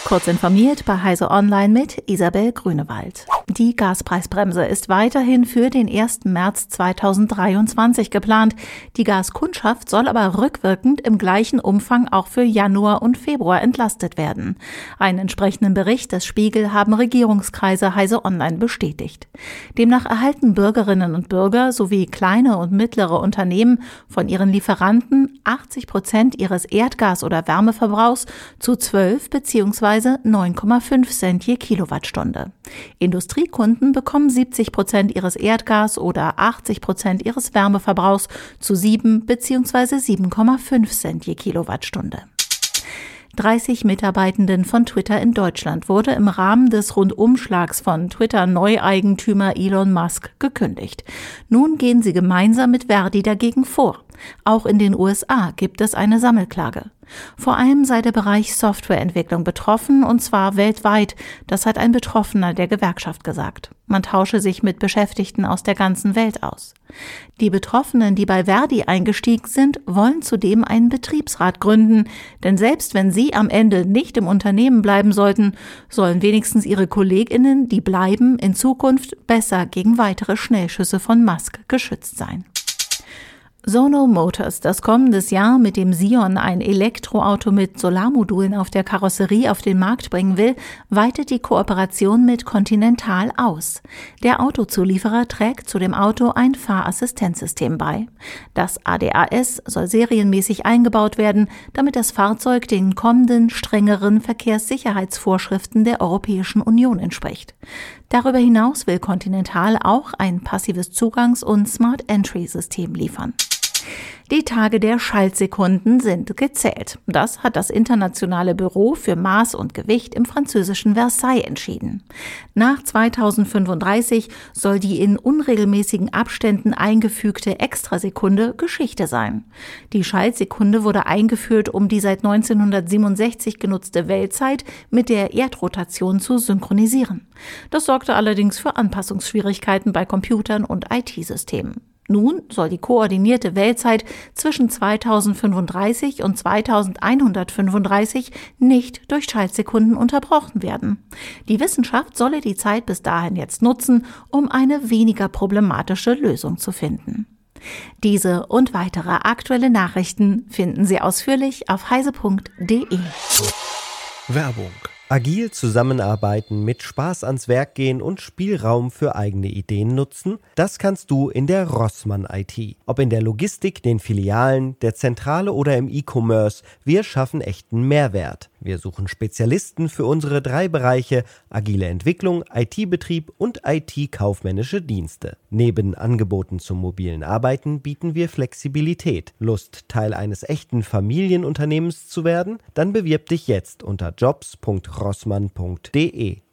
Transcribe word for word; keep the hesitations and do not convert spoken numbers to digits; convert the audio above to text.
Kurz informiert bei Heise Online mit Isabel Grünewald. Die Gaspreisbremse ist weiterhin für den ersten März zweitausenddreiundzwanzig geplant. Die Gaskundschaft soll aber rückwirkend im gleichen Umfang auch für Januar und Februar entlastet werden. Einen entsprechenden Bericht des Spiegel haben Regierungskreise Heise Online bestätigt. Demnach erhalten Bürgerinnen und Bürger sowie kleine und mittlere Unternehmen von ihren Lieferanten achtzig Prozent ihres Erdgas- oder Wärmeverbrauchs zu zwölf bzw. neun Komma fünf Cent je Kilowattstunde. Industriekunden bekommen siebzig Prozent ihres Erdgas- oder achtzig Prozent ihres Wärmeverbrauchs zu sieben bzw. sieben Komma fünf Cent je Kilowattstunde. dreißig Mitarbeitenden von Twitter in Deutschland wurde im Rahmen des Rundumschlags von Twitter-Neueigentümer Elon Musk gekündigt. Nun gehen sie gemeinsam mit Verdi dagegen vor. Auch in den U S A gibt es eine Sammelklage. Vor allem sei der Bereich Softwareentwicklung betroffen, und zwar weltweit. Das hat ein Betroffener der Gewerkschaft gesagt. Man tausche sich mit Beschäftigten aus der ganzen Welt aus. Die Betroffenen, die bei Verdi eingestiegen sind, wollen zudem einen Betriebsrat gründen. Denn selbst wenn sie am Ende nicht im Unternehmen bleiben sollten, sollen wenigstens ihre KollegInnen, die bleiben, in Zukunft besser gegen weitere Schnellschüsse von Musk geschützt sein. Sono Motors, das kommendes Jahr mit dem Sion ein Elektroauto mit Solarmodulen auf der Karosserie auf den Markt bringen will, weitet die Kooperation mit Continental aus. Der Autozulieferer trägt zu dem Auto ein Fahrassistenzsystem bei. Das A D A S soll serienmäßig eingebaut werden, damit das Fahrzeug den kommenden strengeren Verkehrssicherheitsvorschriften der Europäischen Union entspricht. Darüber hinaus will Continental auch ein passives Zugangs- und Smart-Entry-System liefern. Die Tage der Schaltsekunden sind gezählt. Das hat das Internationale Büro für Maß und Gewicht im französischen Versailles entschieden. Nach zweitausendfünfunddreißig soll die in unregelmäßigen Abständen eingefügte Extrasekunde Geschichte sein. Die Schaltsekunde wurde eingeführt, um die seit neunzehnhundertsiebenundsechzig genutzte Weltzeit mit der Erdrotation zu synchronisieren. Das sorgte allerdings für Anpassungsschwierigkeiten bei Computern und I T-Systemen. Nun soll die koordinierte Weltzeit zwischen zweitausendfünfunddreißig und zweitausendeinhundertfünfunddreißig nicht durch Schaltsekunden unterbrochen werden. Die Wissenschaft solle die Zeit bis dahin jetzt nutzen, um eine weniger problematische Lösung zu finden. Diese und weitere aktuelle Nachrichten finden Sie ausführlich auf heise punkt de. Werbung. Agil zusammenarbeiten, mit Spaß ans Werk gehen und Spielraum für eigene Ideen nutzen, das kannst du in der Rossmann I T. Ob in der Logistik, den Filialen, der Zentrale oder im E-Commerce, wir schaffen echten Mehrwert. Wir suchen Spezialisten für unsere drei Bereiche: agile Entwicklung, I T-Betrieb und I T-kaufmännische Dienste. Neben Angeboten zum mobilen Arbeiten bieten wir Flexibilität. Lust, Teil eines echten Familienunternehmens zu werden? Dann bewirb dich jetzt unter jobs punkt rossmann punkt de.